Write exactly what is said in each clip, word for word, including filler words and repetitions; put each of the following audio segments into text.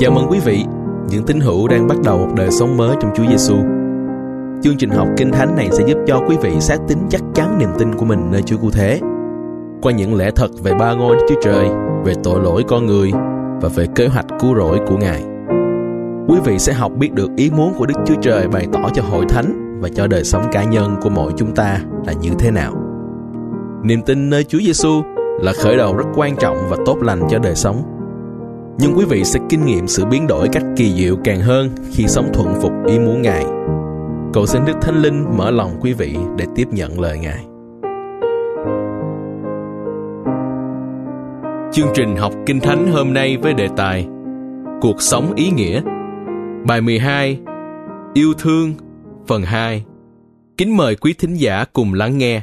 Chào mừng quý vị, những tín hữu đang bắt đầu một đời sống mới trong Chúa Giêsu. Chương trình học Kinh Thánh này sẽ giúp cho quý vị xác tín chắc chắn niềm tin của mình nơi Chúa Cứu Thế, qua những lẽ thật về ba ngôi Đức Chúa Trời, về tội lỗi con người và về kế hoạch cứu rỗi của Ngài. Quý vị sẽ học biết được ý muốn của Đức Chúa Trời bày tỏ cho hội thánh và cho đời sống cá nhân của mỗi chúng ta là như thế nào. Niềm tin nơi Chúa Giêsu là khởi đầu rất quan trọng và tốt lành cho đời sống. Nhưng quý vị sẽ kinh nghiệm sự biến đổi cách kỳ diệu càng hơn khi sống thuận phục ý muốn Ngài. Cầu xin Đức Thánh Linh mở lòng quý vị để tiếp nhận lời Ngài. Chương trình học Kinh Thánh hôm nay với đề tài Cuộc sống ý nghĩa. Bài mười hai, Yêu thương, phần hai. Kính mời quý thính giả cùng lắng nghe.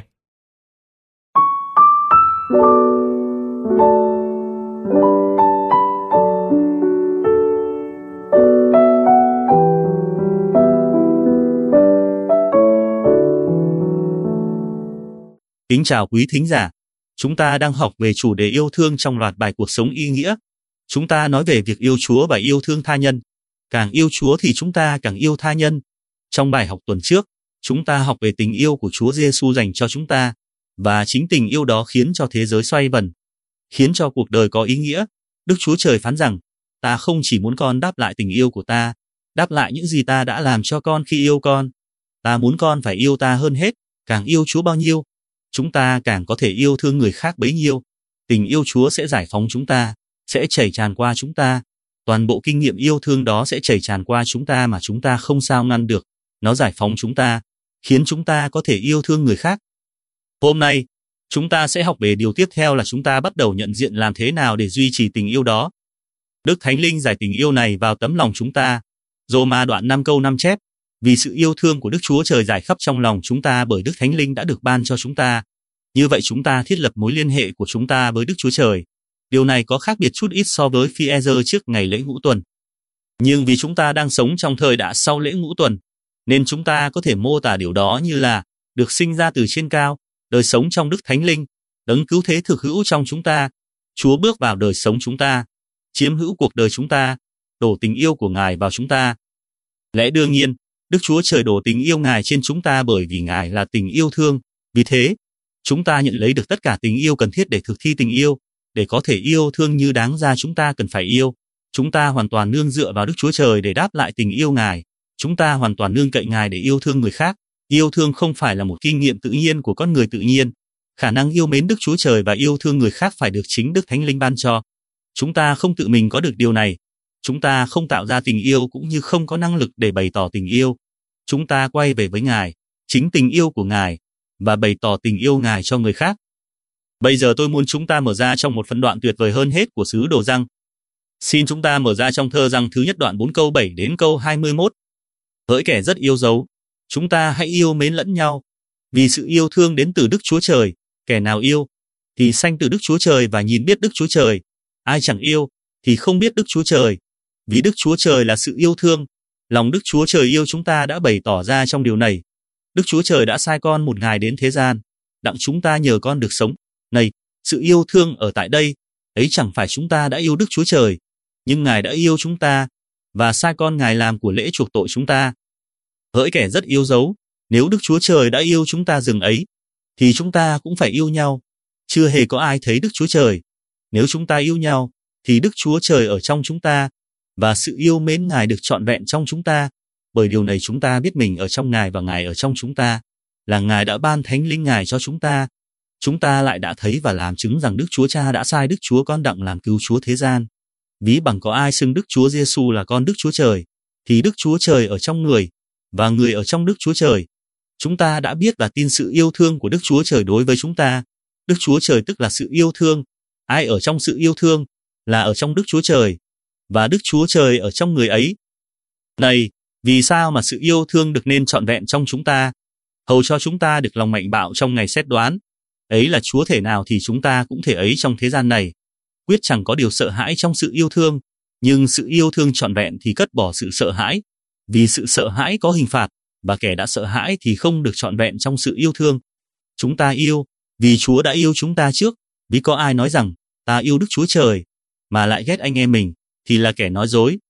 Kính chào quý thính giả, chúng ta đang học về chủ đề yêu thương trong loạt bài Cuộc sống ý nghĩa. Chúng ta nói về việc yêu Chúa và yêu thương tha nhân. Càng yêu Chúa thì chúng ta càng yêu tha nhân. Trong bài học tuần trước, chúng ta học về tình yêu của Chúa Giêsu dành cho chúng ta, và chính tình yêu đó khiến cho thế giới xoay vần, khiến cho cuộc đời có ý nghĩa. Đức Chúa Trời phán rằng, ta không chỉ muốn con đáp lại tình yêu của ta, đáp lại những gì ta đã làm cho con khi yêu con. Ta muốn con phải yêu ta hơn hết, càng yêu Chúa bao nhiêu, chúng ta càng có thể yêu thương người khác bấy nhiêu. Tình yêu Chúa sẽ giải phóng chúng ta, sẽ chảy tràn qua chúng ta. Toàn bộ kinh nghiệm yêu thương đó sẽ chảy tràn qua chúng ta mà chúng ta không sao ngăn được. Nó giải phóng chúng ta, khiến chúng ta có thể yêu thương người khác. Hôm nay, chúng ta sẽ học về điều tiếp theo là chúng ta bắt đầu nhận diện làm thế nào để duy trì tình yêu đó. Đức Thánh Linh giải tình yêu này vào tấm lòng chúng ta. Roma đoạn năm câu năm chép, vì sự yêu thương của Đức Chúa Trời rải khắp trong lòng chúng ta bởi Đức Thánh Linh đã được ban cho chúng ta. Như vậy chúng ta thiết lập mối liên hệ của chúng ta với Đức Chúa Trời. Điều này có khác biệt chút ít so với Phi-e-rơ trước ngày lễ ngũ tuần. Nhưng vì chúng ta đang sống trong thời đại sau lễ ngũ tuần, nên chúng ta có thể mô tả điều đó như là được sinh ra từ trên cao, đời sống trong Đức Thánh Linh, đấng cứu thế thực hữu trong chúng ta. Chúa bước vào đời sống chúng ta, chiếm hữu cuộc đời chúng ta, đổ tình yêu của Ngài vào chúng ta. Lẽ đương nhiên, Đức Chúa Trời đổ tình yêu Ngài trên chúng ta bởi vì Ngài là tình yêu thương. Vì thế, chúng ta nhận lấy được tất cả tình yêu cần thiết để thực thi tình yêu, để có thể yêu thương như đáng ra chúng ta cần phải yêu. Chúng ta hoàn toàn nương dựa vào Đức Chúa Trời để đáp lại tình yêu Ngài. Chúng ta hoàn toàn nương cậy Ngài để yêu thương người khác. Yêu thương không phải là một kinh nghiệm tự nhiên của con người tự nhiên. Khả năng yêu mến Đức Chúa Trời và yêu thương người khác phải được chính Đức Thánh Linh ban cho. Chúng ta không tự mình có được điều này. Chúng ta không tạo ra tình yêu cũng như không có năng lực để bày tỏ tình yêu. Chúng ta quay về với Ngài, chính tình yêu của Ngài, và bày tỏ tình yêu Ngài cho người khác. Bây giờ tôi muốn chúng ta mở ra trong một phân đoạn tuyệt vời hơn hết của sứ đồ Giăng. Xin chúng ta mở ra trong thơ Giăng thứ nhất đoạn bốn câu bảy đến câu hai mươi mốt. Hỡi kẻ rất yêu dấu, chúng ta hãy yêu mến lẫn nhau, vì sự yêu thương đến từ Đức Chúa Trời. Kẻ nào yêu, thì sanh từ Đức Chúa Trời và nhìn biết Đức Chúa Trời. Ai chẳng yêu, thì không biết Đức Chúa Trời, vì Đức Chúa Trời là sự yêu thương. Lòng Đức Chúa Trời yêu chúng ta đã bày tỏ ra trong điều này. Đức Chúa Trời đã sai con một Ngài đến thế gian, đặng chúng ta nhờ con được sống. Này, sự yêu thương ở tại đây, ấy chẳng phải chúng ta đã yêu Đức Chúa Trời, nhưng Ngài đã yêu chúng ta, và sai con Ngài làm của lễ chuộc tội chúng ta. Hỡi kẻ rất yêu dấu, nếu Đức Chúa Trời đã yêu chúng ta dừng ấy, thì chúng ta cũng phải yêu nhau. Chưa hề có ai thấy Đức Chúa Trời. Nếu chúng ta yêu nhau, thì Đức Chúa Trời ở trong chúng ta, và sự yêu mến Ngài được trọn vẹn trong chúng ta. Bởi điều này chúng ta biết mình ở trong Ngài và Ngài ở trong chúng ta, là Ngài đã ban Thánh Linh Ngài cho chúng ta. Chúng ta lại đã thấy và làm chứng rằng Đức Chúa Cha đã sai Đức Chúa Con đặng làm cứu Chúa thế gian. Ví bằng có ai xưng Đức Chúa Giêsu là con Đức Chúa Trời, thì Đức Chúa Trời ở trong người, và người ở trong Đức Chúa Trời. Chúng ta đã biết và tin sự yêu thương của Đức Chúa Trời đối với chúng ta. Đức Chúa Trời tức là sự yêu thương. Ai ở trong sự yêu thương, là ở trong Đức Chúa Trời, và Đức Chúa Trời ở trong người ấy. Này, vì sao mà sự yêu thương được nên trọn vẹn trong chúng ta, hầu cho chúng ta được lòng mạnh bạo trong ngày xét đoán? Ấy là Chúa thể nào thì chúng ta cũng thể ấy trong thế gian này. Quyết chẳng có điều sợ hãi trong sự yêu thương, nhưng sự yêu thương trọn vẹn thì cất bỏ sự sợ hãi, vì sự sợ hãi có hình phạt, và kẻ đã sợ hãi thì không được trọn vẹn trong sự yêu thương. Chúng ta yêu, vì Chúa đã yêu chúng ta trước. Vì có ai nói rằng, ta yêu Đức Chúa Trời, mà lại ghét anh em mình, thì là kẻ nói dối.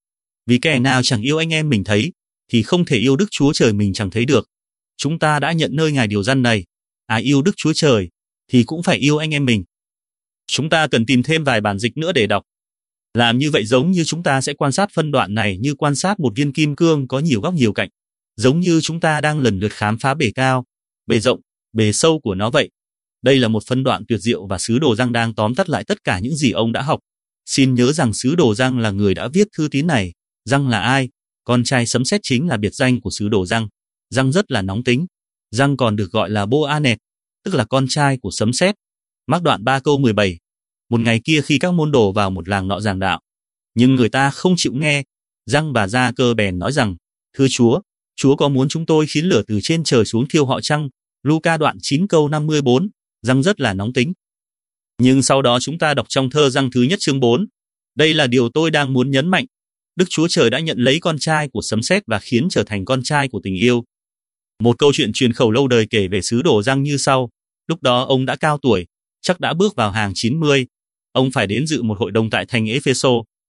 Vì kẻ nào chẳng yêu anh em mình thấy, thì không thể yêu Đức Chúa Trời mình chẳng thấy được. Chúng ta đã nhận nơi Ngài điều răn này, ai yêu Đức Chúa Trời, thì cũng phải yêu anh em mình. Chúng ta cần tìm thêm vài bản dịch nữa để đọc. Làm như vậy giống như chúng ta sẽ quan sát phân đoạn này như quan sát một viên kim cương có nhiều góc nhiều cạnh, giống như chúng ta đang lần lượt khám phá bề cao, bề rộng, bề sâu của nó vậy. Đây là một phân đoạn tuyệt diệu và sứ đồ Giăng đang tóm tắt lại tất cả những gì ông đã học. Xin nhớ rằng sứ đồ Giăng là người đã viết thư tín này. Giăng là ai? Con trai sấm sét chính là biệt danh của sứ đồ Giăng. Giăng rất là nóng tính. Giăng còn được gọi là Boanerges, tức là con trai của sấm sét. Mác đoạn ba câu mười bảy. Một ngày kia khi các môn đồ vào một làng nọ giảng đạo, nhưng người ta không chịu nghe, Giăng và Gia Cơ bèn nói rằng: Thưa Chúa, Chúa có muốn chúng tôi khiến lửa từ trên trời xuống thiêu họ chăng? Luca đoạn chín câu năm mươi bốn. Giăng rất là nóng tính. Nhưng sau đó chúng ta đọc trong thơ Giăng thứ nhất chương bốn. Đây là điều tôi đang muốn nhấn mạnh. Đức Chúa Trời đã nhận lấy con trai của sấm sét và khiến trở thành con trai của tình yêu. Một câu chuyện truyền khẩu lâu đời kể về sứ đồ Giăng như sau. Lúc đó ông đã cao tuổi, chắc đã bước vào hàng chín mươi. Ông phải đến dự một hội đồng tại thành Epheso.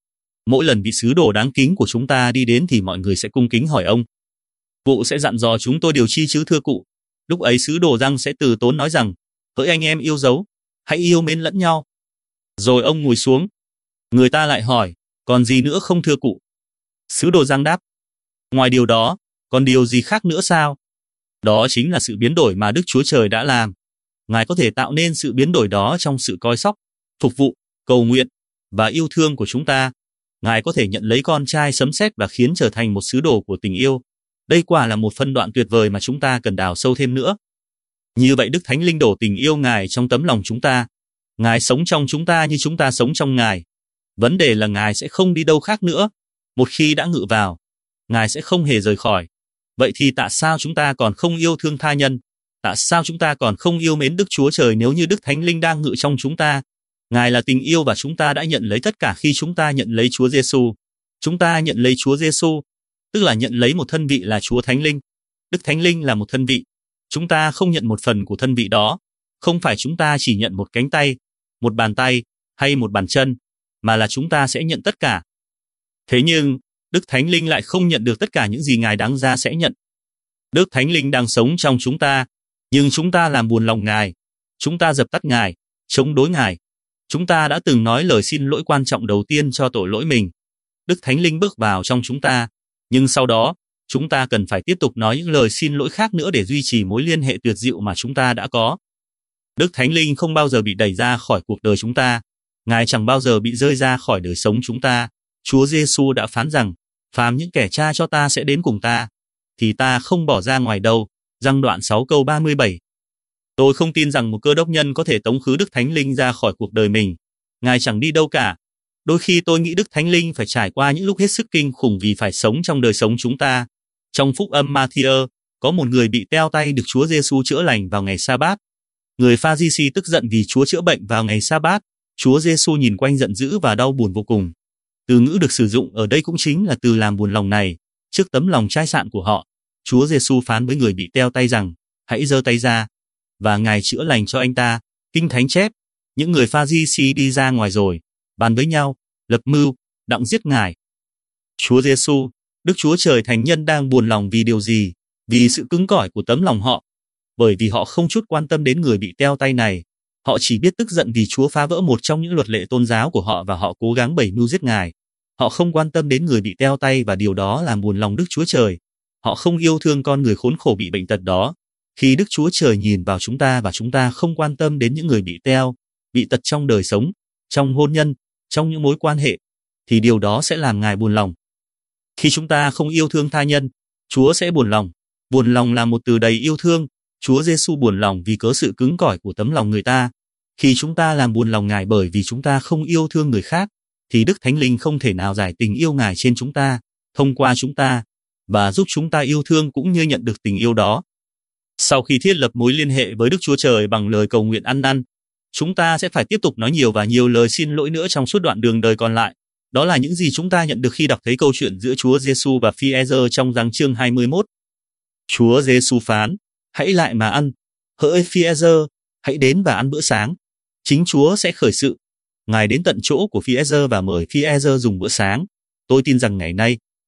Mỗi lần vị sứ đồ đáng kính của chúng ta đi đến thì mọi người sẽ cung kính hỏi ông: Cụ sẽ dặn dò chúng tôi điều chi chứ thưa cụ? Lúc ấy sứ đồ Giăng sẽ từ tốn nói rằng: Hỡi anh em yêu dấu, hãy yêu mến lẫn nhau. Rồi ông ngồi xuống. Người ta lại hỏi: Còn gì nữa không thưa cụ? Sứ đồ Giăng đáp: Ngoài điều đó, còn điều gì khác nữa sao? Đó chính là sự biến đổi mà Đức Chúa Trời đã làm. Ngài có thể tạo nên sự biến đổi đó trong sự coi sóc, phục vụ, cầu nguyện và yêu thương của chúng ta. Ngài có thể nhận lấy con trai sấm sét và khiến trở thành một sứ đồ của tình yêu. Đây quả là một phân đoạn tuyệt vời mà chúng ta cần đào sâu thêm nữa. Như vậy Đức Thánh Linh đổ tình yêu Ngài trong tấm lòng chúng ta. Ngài sống trong chúng ta như chúng ta sống trong Ngài. Vấn đề là Ngài sẽ không đi đâu khác nữa. Một khi đã ngự vào, Ngài sẽ không hề rời khỏi. Vậy thì tại sao chúng ta còn không yêu thương tha nhân? Tại sao chúng ta còn không yêu mến Đức Chúa Trời nếu như Đức Thánh Linh đang ngự trong chúng ta? Ngài là tình yêu và chúng ta đã nhận lấy tất cả khi chúng ta nhận lấy Chúa Giêsu. Chúng ta nhận lấy Chúa Giêsu, tức là nhận lấy một thân vị là Chúa Thánh Linh. Đức Thánh Linh là một thân vị. Chúng ta không nhận một phần của thân vị đó. Không phải chúng ta chỉ nhận một cánh tay, một bàn tay hay một bàn chân, mà là chúng ta sẽ nhận tất cả. Thế nhưng, Đức Thánh Linh lại không nhận được tất cả những gì Ngài đáng ra sẽ nhận. Đức Thánh Linh đang sống trong chúng ta, nhưng chúng ta làm buồn lòng Ngài. Chúng ta dập tắt Ngài, chống đối Ngài. Chúng ta đã từng nói lời xin lỗi quan trọng đầu tiên cho tội lỗi mình. Đức Thánh Linh bước vào trong chúng ta, nhưng sau đó, chúng ta cần phải tiếp tục nói những lời xin lỗi khác nữa để duy trì mối liên hệ tuyệt diệu mà chúng ta đã có. Đức Thánh Linh không bao giờ bị đẩy ra khỏi cuộc đời chúng ta. Ngài chẳng bao giờ bị rơi ra khỏi đời sống chúng ta. Chúa Giêsu đã phán rằng: Phàm những kẻ Cha cho ta sẽ đến cùng ta, thì ta không bỏ ra ngoài đâu. Giăng đoạn sáu câu ba mươi bảy. Tôi không tin rằng một cơ đốc nhân có thể tống khứ Đức Thánh Linh ra khỏi cuộc đời mình. Ngài chẳng đi đâu cả. Đôi khi tôi nghĩ Đức Thánh Linh phải trải qua những lúc hết sức kinh khủng vì phải sống trong đời sống chúng ta. Trong phúc âm Matthew, có một người bị teo tay được Chúa Giêsu chữa lành vào ngày Sa-bát. Người Pha-ri-si tức giận vì Chúa chữa bệnh vào ngày Sa-bát. Chúa Giêsu nhìn quanh giận dữ và đau buồn vô cùng. Từ ngữ được sử dụng ở đây cũng chính là từ làm buồn lòng này. Trước tấm lòng chai sạn của họ, Chúa Giêsu phán với người bị teo tay rằng: Hãy giơ tay ra. Và Ngài chữa lành cho anh ta. Kinh Thánh chép, những người Pha-ri-si đi ra ngoài rồi, bàn với nhau, lập mưu, đặng giết Ngài. Chúa Giêsu, Đức Chúa Trời Thánh Nhân đang buồn lòng vì điều gì? Vì sự cứng cỏi của tấm lòng họ. Bởi vì họ không chút quan tâm đến người bị teo tay này. Họ chỉ biết tức giận vì Chúa phá vỡ một trong những luật lệ tôn giáo của họ và họ cố gắng bày mưu giết Ngài. Họ không quan tâm đến người bị teo tay và điều đó làm buồn lòng Đức Chúa Trời. Họ không yêu thương con người khốn khổ bị bệnh tật đó. Khi Đức Chúa Trời nhìn vào chúng ta và chúng ta không quan tâm đến những người bị teo, bị tật trong đời sống, trong hôn nhân, trong những mối quan hệ, thì điều đó sẽ làm Ngài buồn lòng. Khi chúng ta không yêu thương tha nhân, Chúa sẽ buồn lòng. Buồn lòng là một từ đầy yêu thương. Chúa Giêsu buồn lòng vì cớ sự cứng cỏi của tấm lòng người ta. Khi chúng ta làm buồn lòng Ngài bởi vì chúng ta không yêu thương người khác, thì Đức Thánh Linh không thể nào giải tình yêu Ngài trên chúng ta, thông qua chúng ta, và giúp chúng ta yêu thương cũng như nhận được tình yêu đó. Sau khi thiết lập mối liên hệ với Đức Chúa Trời bằng lời cầu nguyện ăn năn, chúng ta sẽ phải tiếp tục nói nhiều và nhiều lời xin lỗi nữa trong suốt đoạn đường đời còn lại. Đó là những gì chúng ta nhận được khi đọc thấy câu chuyện giữa Chúa Giêsu và Phi-e-rơ trong Giăng chương hai mươi mốt. Chúa Giêsu phán: Hãy lại mà ăn. Hỡi Phi-e-rơ, hãy đến và ăn bữa sáng. Chính Chúa sẽ khởi sự. Ngài đến tận chỗ của Phi-e-rơ và mời Phi-e-rơ dùng bữa sáng. Tôi tin rằng ngày nay,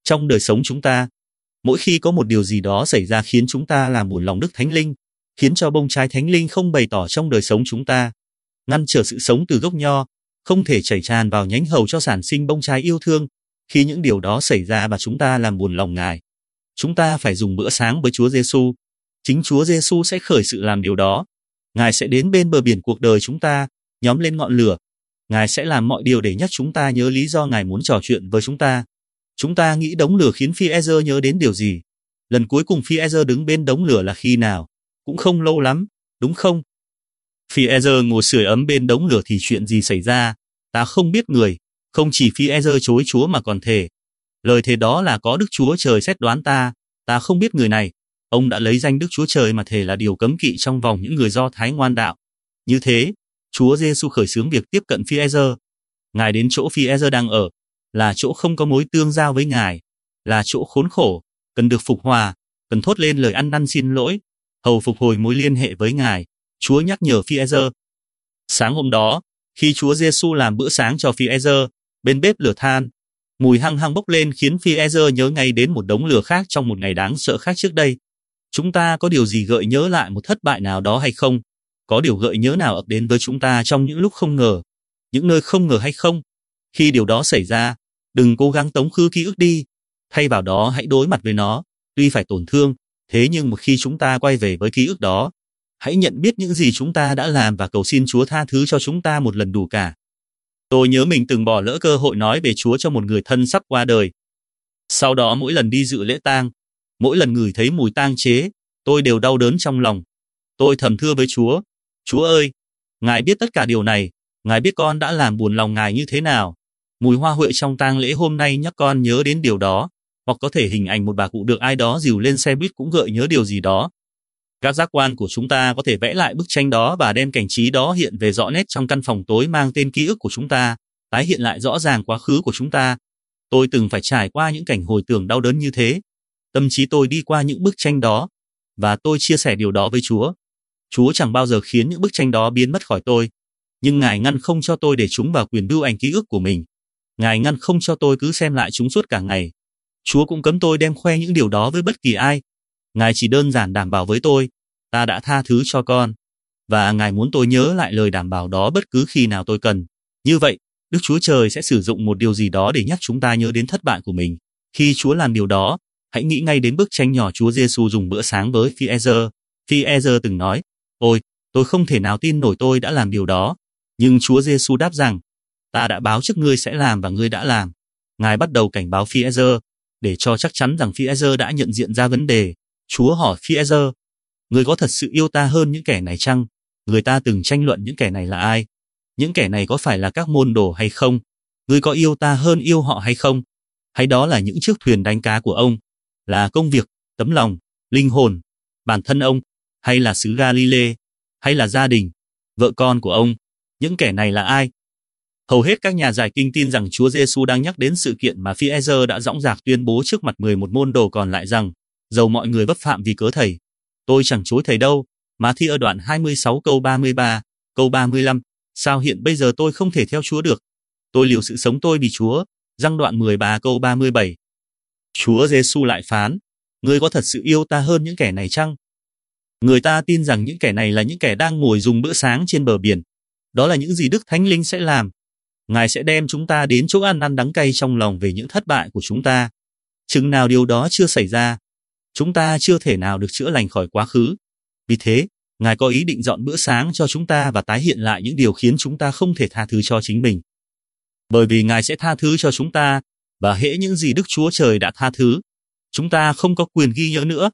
Trong đời sống chúng ta, mỗi khi có một điều gì đó xảy ra khiến chúng ta làm buồn lòng Đức Thánh Linh, khiến cho bông trái Thánh Linh không bày tỏ trong đời sống chúng ta, ngăn trở sự sống từ gốc nho, không thể chảy tràn vào nhánh hầu cho sản sinh bông trái yêu thương. Khi những điều đó xảy ra và chúng ta làm buồn lòng Ngài, chúng ta phải dùng bữa sáng với Chúa Giêsu. Chính Chúa Giêsu sẽ khởi sự làm điều đó. Ngài sẽ đến bên bờ biển cuộc đời chúng ta, nhóm lên ngọn lửa. Ngài sẽ làm mọi điều để nhắc chúng ta nhớ lý do Ngài muốn trò chuyện với chúng ta. Chúng ta nghĩ đống lửa khiến Phi-e-giơ nhớ đến điều gì? Lần cuối cùng Phi-e-giơ đứng bên đống lửa là khi nào? Cũng không lâu lắm, đúng không? Phi-e-giơ ngồi sưởi ấm bên đống lửa thì chuyện gì xảy ra? Ta không biết người. Không chỉ Phi-e-giơ chối Chúa mà còn thề. Lời thề đó là có Đức Chúa Trời xét đoán ta. Ta không biết người này. Ông đã lấy danh Đức Chúa Trời mà thề là điều cấm kỵ trong vòng những người Do Thái ngoan đạo. Như thế, Chúa Giêsu khởi xướng việc tiếp cận Phi-e-giơ. Ngài đến chỗ Phi-e-giơ đang ở, là chỗ không có mối tương giao với Ngài, là chỗ khốn khổ, cần được phục hòa, cần thốt lên lời ăn năn xin lỗi, hầu phục hồi mối liên hệ với Ngài. Chúa nhắc nhở Phi-e-giơ. Sáng hôm đó, khi Chúa Giêsu làm bữa sáng cho Phi-e-giơ, bên bếp lửa than, mùi hăng hăng bốc lên khiến Phi-e-giơ nhớ ngay đến một đống lửa khác trong một ngày đáng sợ khác trước đây. Chúng ta có điều gì gợi nhớ lại một thất bại nào đó hay không? Có điều gợi nhớ nào ập đến với chúng ta trong những lúc không ngờ, những nơi không ngờ hay không? Khi điều đó xảy ra, đừng cố gắng tống khứ ký ức đi. Thay vào đó hãy đối mặt với nó, tuy phải tổn thương, thế nhưng một khi chúng ta quay về với ký ức đó, hãy nhận biết những gì chúng ta đã làm và cầu xin Chúa tha thứ cho chúng ta một lần đủ cả. Tôi nhớ mình từng bỏ lỡ cơ hội nói về Chúa cho một người thân sắp qua đời. Sau đó mỗi lần đi dự lễ tang, mỗi lần ngửi thấy mùi tang chế, tôi đều đau đớn trong lòng. Tôi thầm thưa với Chúa, Chúa ơi, Ngài biết tất cả điều này, Ngài biết con đã làm buồn lòng Ngài như thế nào. Mùi hoa huệ trong tang lễ hôm nay nhắc con nhớ đến điều đó, hoặc có thể hình ảnh một bà cụ được ai đó dìu lên xe buýt cũng gợi nhớ điều gì đó. Các giác quan của chúng ta có thể vẽ lại bức tranh đó và đem cảnh trí đó hiện về rõ nét trong căn phòng tối mang tên ký ức của chúng ta, tái hiện lại rõ ràng quá khứ của chúng ta. Tôi từng phải trải qua những cảnh hồi tưởng đau đớn như thế. Tâm trí tôi đi qua những bức tranh đó, và tôi chia sẻ điều đó với Chúa. Chúa chẳng bao giờ khiến những bức tranh đó biến mất khỏi tôi, nhưng Ngài ngăn không cho tôi để chúng vào quyền bưu ảnh ký ức của mình. Ngài ngăn không cho tôi cứ xem lại chúng suốt cả ngày. Chúa cũng cấm tôi đem khoe những điều đó với bất kỳ ai. Ngài chỉ đơn giản đảm bảo với tôi, ta đã tha thứ cho con, và Ngài muốn tôi nhớ lại lời đảm bảo đó bất cứ khi nào tôi cần. Như vậy, Đức Chúa Trời sẽ sử dụng một điều gì đó để nhắc chúng ta nhớ đến thất bại của mình. Khi Chúa làm điều đó, hãy nghĩ ngay đến bức tranh nhỏ Chúa Giêsu dùng bữa sáng với Phi-e-giơ. Phi-e-giơ từng nói, ôi, tôi không thể nào tin nổi tôi đã làm điều đó. Nhưng Chúa Giêsu đáp rằng, ta đã báo trước ngươi sẽ làm và ngươi đã làm. Ngài bắt đầu cảnh báo Phi-e-giơ, để cho chắc chắn rằng Phi-e-giơ đã nhận diện ra vấn đề. Chúa hỏi Phi-e-giơ, ngươi có thật sự yêu ta hơn những kẻ này chăng? Người ta từng tranh luận những kẻ này là ai? Những kẻ này có phải là các môn đồ hay không? Ngươi có yêu ta hơn yêu họ hay không? Hay đó là những chiếc thuyền đánh cá của ông? Là công việc, tấm lòng, linh hồn, bản thân ông? Hay là xứ Galilee? Hay là gia đình, vợ con của ông? Những kẻ này là ai? Hầu hết các nhà giải kinh tin rằng Chúa Giêsu đang nhắc đến sự kiện mà Phi-e-giơ đã dõng dạc tuyên bố trước mặt mười một môn đồ còn lại rằng, dầu mọi người vấp phạm vì cớ thầy, tôi chẳng chối thầy đâu. Ma-thi-ơ đoạn hai mươi sáu câu ba mươi ba, câu ba mươi lăm, sao hiện bây giờ tôi không thể theo Chúa được? Tôi liều sự sống tôi vì Chúa. Giăng đoạn mười ba câu ba mươi bảy. Chúa Giêsu lại phán, ngươi có thật sự yêu ta hơn những kẻ này chăng? Người ta tin rằng những kẻ này là những kẻ đang ngồi dùng bữa sáng trên bờ biển. Đó là những gì Đức Thánh Linh sẽ làm. Ngài sẽ đem chúng ta đến chỗ ăn năn đắng cay trong lòng về những thất bại của chúng ta. Chừng nào điều đó chưa xảy ra, chúng ta chưa thể nào được chữa lành khỏi quá khứ. Vì thế, Ngài có ý định dọn bữa sáng cho chúng ta và tái hiện lại những điều khiến chúng ta không thể tha thứ cho chính mình. Bởi vì Ngài sẽ tha thứ cho chúng ta, và hễ những gì Đức Chúa Trời đã tha thứ, chúng ta không có quyền ghi nhớ nữa.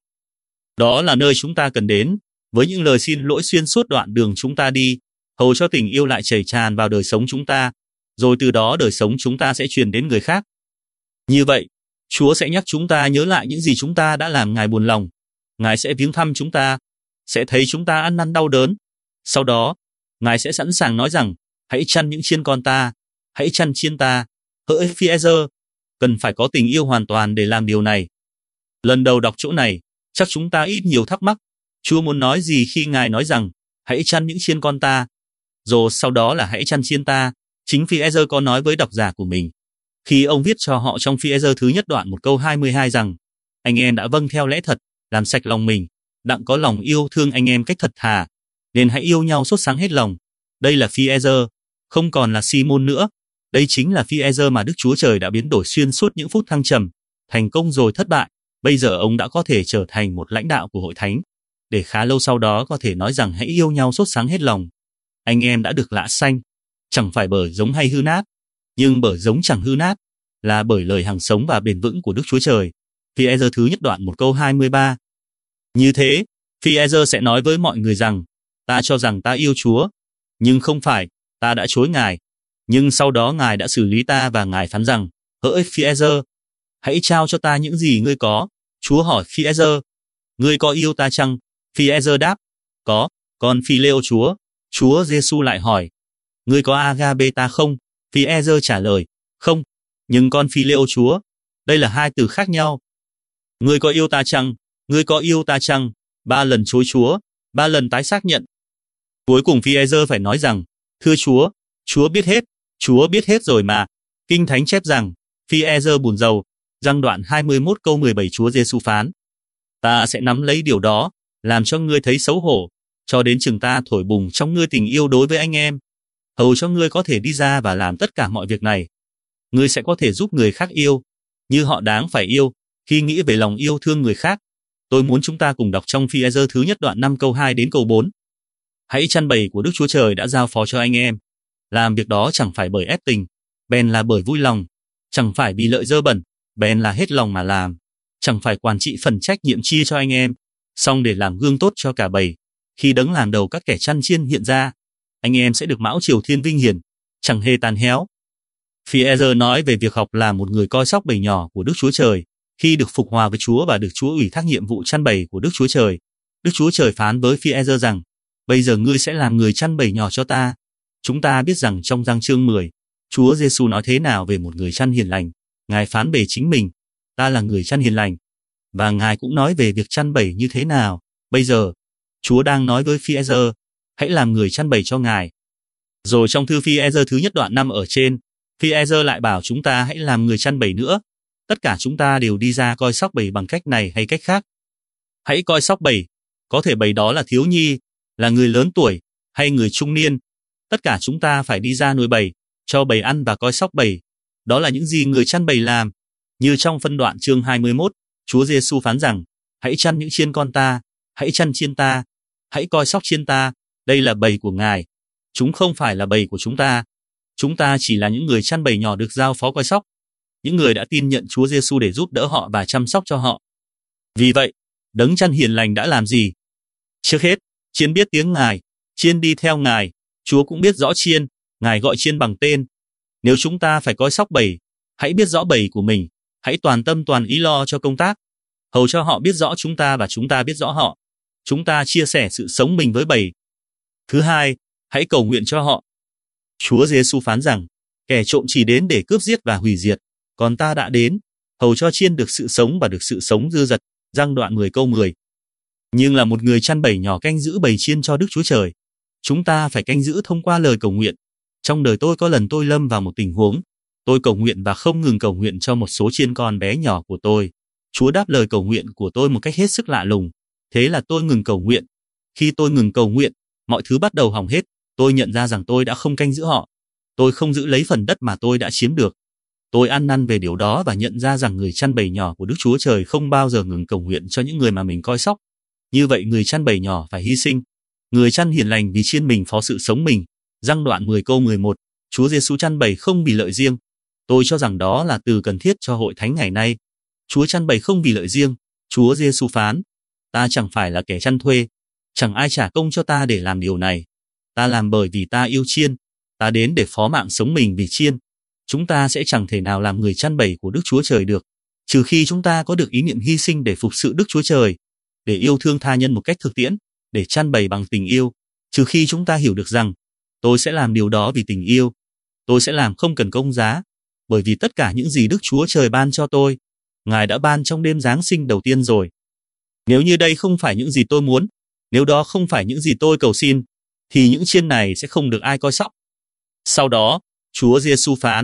Đó là nơi chúng ta cần đến, với những lời xin lỗi xuyên suốt đoạn đường chúng ta đi, hầu cho tình yêu lại chảy tràn vào đời sống chúng ta, rồi từ đó đời sống chúng ta sẽ truyền đến người khác. Như vậy, Chúa sẽ nhắc chúng ta nhớ lại những gì chúng ta đã làm Ngài buồn lòng. Ngài sẽ viếng thăm chúng ta, sẽ thấy chúng ta ăn năn đau đớn. Sau đó, Ngài sẽ sẵn sàng nói rằng, hãy chăn những chiên con ta, hãy chăn chiên ta. Hỡi Phi-e-giơ, cần phải có tình yêu hoàn toàn để làm điều này. Lần đầu đọc chỗ này, chắc chúng ta ít nhiều thắc mắc, Chúa muốn nói gì khi Ngài nói rằng, hãy chăn những chiên con ta, rồi sau đó là hãy chăn chiên ta. Chính Phi-e-giơ có nói với độc giả của mình, Khi ông viết cho họ trong Phi-e-rơ thứ nhất đoạn một câu hai mươi hai rằng, anh em đã vâng theo lẽ thật, làm sạch lòng mình, đặng có lòng yêu thương anh em cách thật thà, nên hãy yêu nhau sốt sáng hết lòng. Đây là Phi-e-rơ, không còn là Si-môn nữa. Đây chính là Phi-e-rơ mà Đức Chúa Trời đã biến đổi xuyên suốt những phút thăng trầm, thành công rồi thất bại. Bây giờ ông đã có thể trở thành một lãnh đạo của hội thánh, để khá lâu sau đó có thể nói rằng hãy yêu nhau sốt sáng hết lòng. Anh em đã được lạ xanh, chẳng phải bởi giống hay hư nát, nhưng bởi giống chẳng hư nát, là bởi lời hằng sống và bền vững của Đức Chúa Trời. Phi-e-rơ thứ nhất đoạn một câu hai mươi ba. Như thế, Phi-e-rơ sẽ nói với mọi người rằng, ta cho rằng ta yêu Chúa, nhưng không phải, ta đã chối Ngài. Nhưng sau đó Ngài đã xử lý ta và Ngài phán rằng, hỡi Phi-e-rơ, hãy trao cho ta những gì ngươi có. Chúa hỏi Phi-e-rơ, ngươi có yêu ta chăng? Phi-e-rơ đáp, có. Còn Phi-lêu Chúa, Chúa Giêsu lại hỏi, ngươi có agape ta không? Phi-e-rơ trả lời, không. Nhưng con Phi-lêu Chúa, đây là hai từ khác nhau. Ngươi có yêu ta chăng? Ngươi có yêu ta chăng? Ba lần chối Chúa, ba lần tái xác nhận. Cuối cùng Phi-e-rơ phải nói rằng, thưa Chúa, Chúa biết hết, Chúa biết hết rồi mà. Kinh Thánh chép rằng, Phi-e-rơ buồn rầu. Giăng đoạn hai mươi mốt câu mười bảy Chúa Giêsu phán, ta sẽ nắm lấy điều đó, làm cho ngươi thấy xấu hổ, cho đến chừng ta thổi bùng trong ngươi tình yêu đối với anh em, hầu cho ngươi có thể đi ra và làm tất cả mọi việc này. Ngươi sẽ có thể giúp người khác yêu, như họ đáng phải yêu, khi nghĩ về lòng yêu thương người khác. Tôi muốn chúng ta cùng đọc trong Phi-e-rơ thứ nhất đoạn năm câu hai đến câu bốn. Hãy chăn bầy của Đức Chúa Trời đã giao phó cho anh em. Làm việc đó chẳng phải bởi ép tình, bèn là bởi vui lòng, chẳng phải vì lợi dơ bẩn, bèn là hết lòng mà làm, chẳng phải quản trị phần trách nhiệm chia cho anh em, song để làm gương tốt cho cả bầy. Khi Đấng làm đầu các kẻ chăn chiên hiện ra, anh em sẽ được mão triều thiên vinh hiển, chẳng hề tàn héo. Phi-e-rơ nói về việc học làm một người coi sóc bầy nhỏ của Đức Chúa Trời, khi được phục hòa với Chúa và được Chúa ủy thác nhiệm vụ chăn bầy của Đức Chúa Trời. Đức Chúa Trời phán với Phi-e-rơ rằng, bây giờ ngươi sẽ làm người chăn bầy nhỏ cho ta. Chúng ta biết rằng trong Giăng chương mười, Chúa Giêsu nói thế nào về một người chăn hiền lành. Ngài phán về chính mình, ta là người chăn hiền lành. Và Ngài cũng nói về việc chăn bầy như thế nào. Bây giờ, Chúa đang nói với Phi-e-rơ, hãy làm người chăn bầy cho Ngài. Rồi trong thư Phi-e-rơ thứ nhất đoạn năm ở trên, Phi-e-rơ lại bảo chúng ta hãy làm người chăn bầy nữa. Tất cả chúng ta đều đi ra coi sóc bầy bằng cách này hay cách khác. Hãy coi sóc bầy, có thể bầy đó là thiếu nhi, là người lớn tuổi, hay người trung niên. Tất cả chúng ta phải đi ra nuôi bầy, cho bầy ăn và coi sóc bầy. Đó là những gì người chăn bầy làm. Như trong phân đoạn chương hai mươi mốt, Chúa Giêsu phán rằng, hãy chăn những chiên con ta, hãy chăn chiên ta, hãy coi sóc chiên ta, đây là bầy của Ngài. Chúng không phải là bầy của chúng ta. Chúng ta chỉ là những người chăn bầy nhỏ được giao phó coi sóc, những người đã tin nhận Chúa Giêsu để giúp đỡ họ và chăm sóc cho họ. Vì vậy, Đấng chăn hiền lành đã làm gì? Trước hết, chiên biết tiếng Ngài, chiên đi theo Ngài. Chúa cũng biết rõ chiên, Ngài gọi chiên bằng tên. Nếu chúng ta phải coi sóc bầy, hãy biết rõ bầy của mình, hãy toàn tâm toàn ý lo cho công tác, hầu cho họ biết rõ chúng ta và chúng ta biết rõ họ. Chúng ta chia sẻ sự sống mình với bầy. Thứ hai, hãy cầu nguyện cho họ. Chúa Giêsu phán rằng, kẻ trộm chỉ đến để cướp giết và hủy diệt, còn ta đã đến, hầu cho chiên được sự sống và được sự sống dư dật. Giăng đoạn mười câu mười. Nhưng là một người chăn bầy nhỏ canh giữ bầy chiên cho Đức Chúa Trời, chúng ta phải canh giữ thông qua lời cầu nguyện. Trong đời tôi có lần tôi lâm vào một tình huống, tôi cầu nguyện và không ngừng cầu nguyện cho một số chiên con bé nhỏ của tôi. Chúa đáp lời cầu nguyện của tôi một cách hết sức lạ lùng. Thế là tôi ngừng cầu nguyện. Khi tôi ngừng cầu nguyện, mọi thứ bắt đầu hỏng hết. Tôi nhận ra rằng tôi đã không canh giữ họ. Tôi không giữ lấy phần đất mà tôi đã chiếm được. Tôi ăn năn về điều đó và nhận ra rằng người chăn bầy nhỏ của Đức Chúa Trời không bao giờ ngừng cầu nguyện cho những người mà mình coi sóc. Như vậy người chăn bầy nhỏ phải hy sinh. Người chăn hiền lành vì chiên mình phó sự sống mình. Giăng đoạn mười câu mười một, Chúa Giêsu chăn bầy không vì lợi riêng. Tôi cho rằng đó là từ cần thiết cho hội thánh ngày nay. Chúa chăn bầy không vì lợi riêng. Chúa Giêsu phán, ta chẳng phải là kẻ chăn thuê, chẳng ai trả công cho ta để làm điều này. Ta làm bởi vì ta yêu chiên, ta đến để phó mạng sống mình vì chiên. Chúng ta sẽ chẳng thể nào làm người chăn bầy của Đức Chúa Trời được, trừ khi chúng ta có được ý niệm hy sinh để phục sự Đức Chúa Trời, để yêu thương tha nhân một cách thực tiễn, để chăn bầy bằng tình yêu. Trừ khi chúng ta hiểu được rằng, tôi sẽ làm điều đó vì tình yêu, tôi sẽ làm không cần công giá, bởi vì tất cả những gì Đức Chúa Trời ban cho tôi, Ngài đã ban trong đêm Giáng sinh đầu tiên rồi. Nếu như đây không phải những gì tôi muốn, nếu đó không phải những gì tôi cầu xin, thì những chiên này sẽ không được ai coi sóc. Sau đó, Chúa Giêsu phán,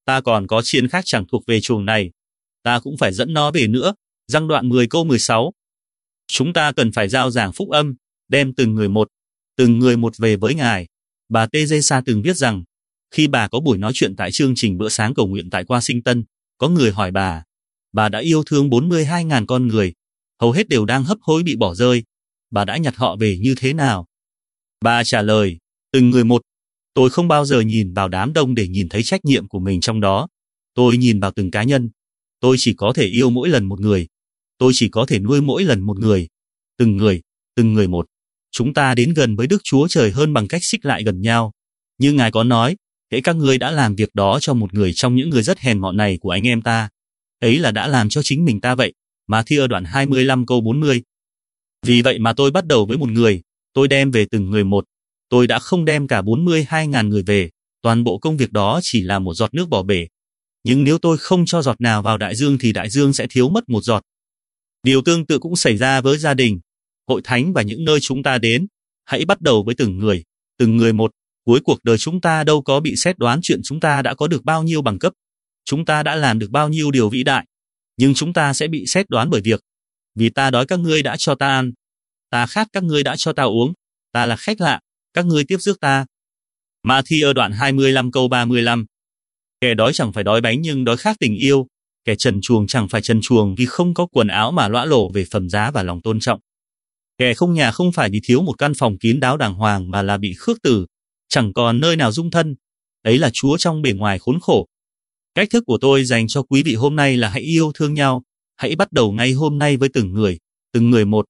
Ta còn có chiên khác chẳng thuộc về chuồng này, ta cũng phải dẫn nó về nữa. Giăng đoạn mười câu mười sáu. Chúng ta cần phải rao giảng phúc âm, đem từng người một, từng người một về với Ngài. Bà Teresa từng viết rằng, khi bà có buổi nói chuyện tại chương trình bữa sáng cầu nguyện tại Washington, có người hỏi bà, bà đã yêu thương bốn mươi hai nghìn con người, hầu hết đều đang hấp hối bị bỏ rơi. Bà đã nhặt họ về như thế nào? Bà trả lời, từng người một. Tôi không bao giờ nhìn vào đám đông để nhìn thấy trách nhiệm của mình trong đó. Tôi nhìn vào từng cá nhân. Tôi chỉ có thể yêu mỗi lần một người. Tôi chỉ có thể nuôi mỗi lần một người. Từng người, từng người một. Chúng ta đến gần với Đức Chúa Trời hơn bằng cách xích lại gần nhau. Như Ngài có nói, hễ các ngươi đã làm việc đó cho một người trong những người rất hèn mọn này của anh em ta, ấy là đã làm cho chính mình ta vậy. Ma-thi-ơ đoạn hai mươi lăm câu bốn mươi. Vì vậy mà tôi bắt đầu với một người, tôi đem về từng người một. Tôi đã không đem cả bốn mươi hai nghìn người về, toàn bộ công việc đó chỉ là một giọt nước bỏ bể. Nhưng nếu tôi không cho giọt nào vào đại dương thì đại dương sẽ thiếu mất một giọt. Điều tương tự cũng xảy ra với gia đình, hội thánh và những nơi chúng ta đến. Hãy bắt đầu với từng người, từng người một. Cuối cuộc đời chúng ta đâu có bị xét đoán chuyện chúng ta đã có được bao nhiêu bằng cấp, chúng ta đã làm được bao nhiêu điều vĩ đại, nhưng chúng ta sẽ bị xét đoán bởi việc, vì ta đói các ngươi đã cho ta ăn, ta khát các ngươi đã cho ta uống, ta là khách lạ, các ngươi tiếp rước ta. Ma-thi-ơ đoạn hai mươi lăm câu ba mươi lăm. Kẻ đói chẳng phải đói bánh nhưng đói khát tình yêu, kẻ trần truồng chẳng phải trần truồng vì không có quần áo mà lõa lổ về phẩm giá và lòng tôn trọng. Kẻ không nhà không phải vì thiếu một căn phòng kín đáo đàng hoàng mà là bị khước từ, chẳng còn nơi nào dung thân. Ấy là Chúa trong bề ngoài khốn khổ. Cách thức của tôi dành cho quý vị hôm nay là hãy yêu thương nhau, hãy bắt đầu ngay hôm nay với từng người, từng người một.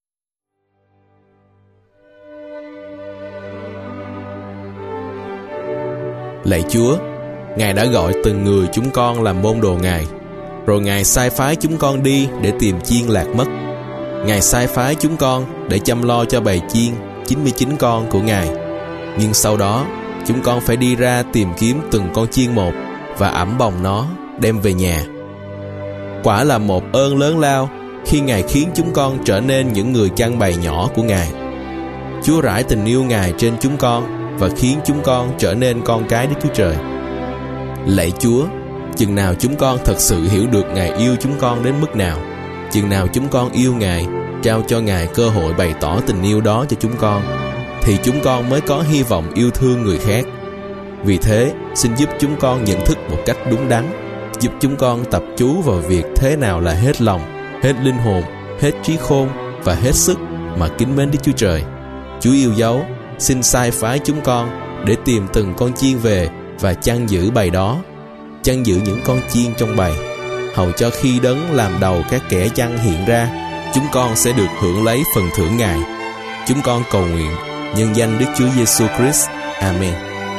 Lạy Chúa, Ngài đã gọi từng người chúng con làm môn đồ Ngài, rồi Ngài sai phái chúng con đi để tìm chiên lạc mất. Ngài sai phái chúng con để chăm lo cho bầy chiên chín mươi chín con của Ngài. Nhưng sau đó, chúng con phải đi ra tìm kiếm từng con chiên một và ẵm bồng nó, đem về nhà. Quả là một ơn lớn lao khi Ngài khiến chúng con trở nên những người chăn bầy nhỏ của Ngài. Chúa rải tình yêu Ngài trên chúng con và khiến chúng con trở nên con cái Đức Chúa Trời. Lạy Chúa, chừng nào chúng con thật sự hiểu được Ngài yêu chúng con đến mức nào, chừng nào chúng con yêu Ngài, trao cho Ngài cơ hội bày tỏ tình yêu đó cho chúng con, thì chúng con mới có hy vọng yêu thương người khác. Vì thế, xin giúp chúng con nhận thức một cách đúng đắn, giúp chúng con tập chú vào việc thế nào là hết lòng, hết linh hồn, hết trí khôn và hết sức mà kính mến Đức Chúa Trời. Chúa yêu dấu, xin sai phái chúng con để tìm từng con chiên về và chăn giữ bầy đó, chăn giữ những con chiên trong bầy, hầu cho khi Đấng làm đầu các kẻ chăn hiện ra, chúng con sẽ được hưởng lấy phần thưởng Ngài. Chúng con cầu nguyện nhân danh Đức Chúa Giêsu Christ. Amen.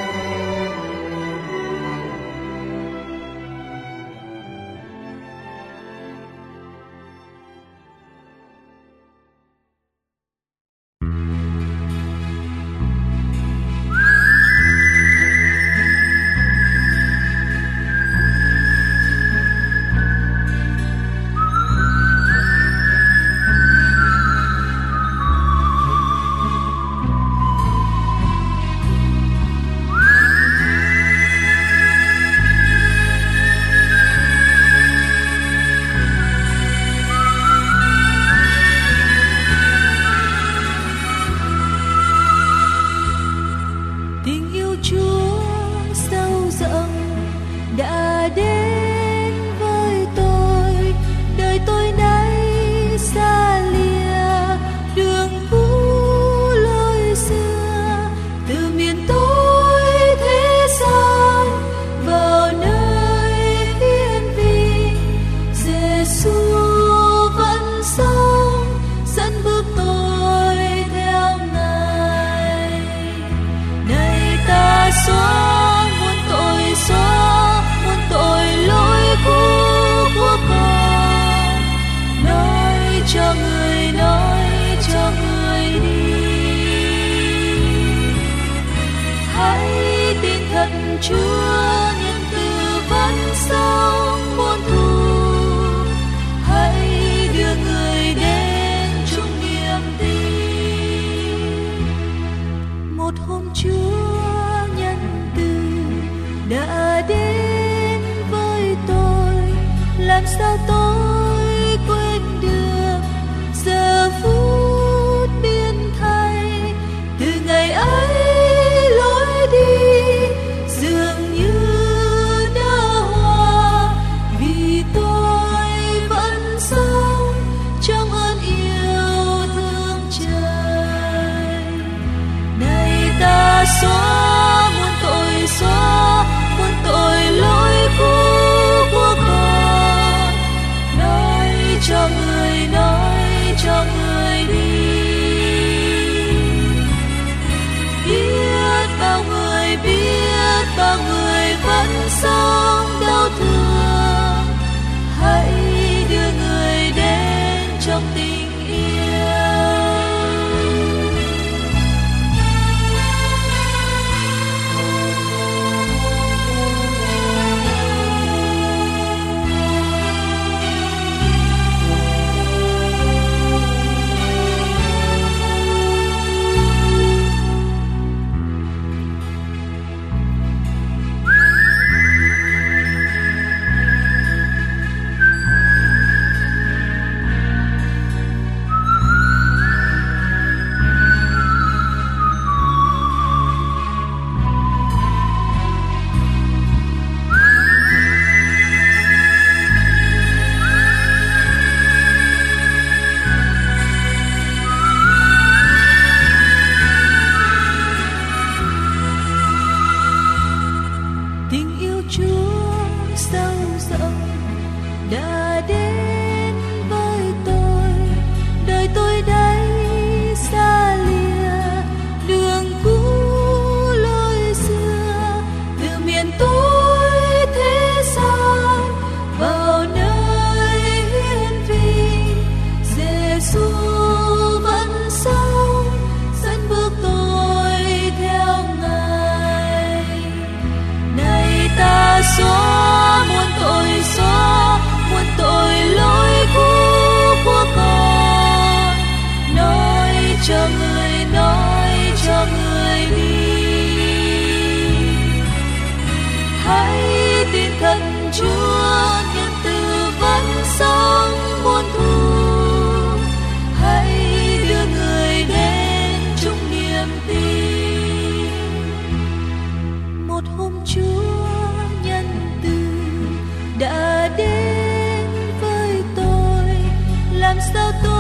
Chúa nhân từ vẫn sống muôn thu, hãy đưa người đến chung niềm tin. Một hôm Chúa nhân từ đã đến làm sao tôi quên được giờ phút biến thay. Từ ngày ấy lối đi dường như nở hoa, vì tôi vẫn sống trong ơn yêu thương trời. Này ta xóa muôn tội, xóa muôn tội lỗi cũ của con, nói cho người, nói cho người đi. Biết bao người, biết bao người vẫn sống đau thương, hãy đưa người đến trong tình yêu. Tình yêu Chúa sâu rộng đã đến với tôi, đời tôi đây xa lìa đường cũ lối xưa, từ miền tối thế gian vào nơi hiển vinh. Giêsu vẫn sống dẫn bước tôi theo Ngài. Này ta xóa muôn tội, xóa muôn tội lỗi cũ của con, nói cho người, nói cho người đi. Hãy tin thật Chúa nhân từ vẫn sống muôn thu, hãy đưa người đến chung niềm tin. Một hôm Chúa nhân từ đã đến với tôi, làm sao tôi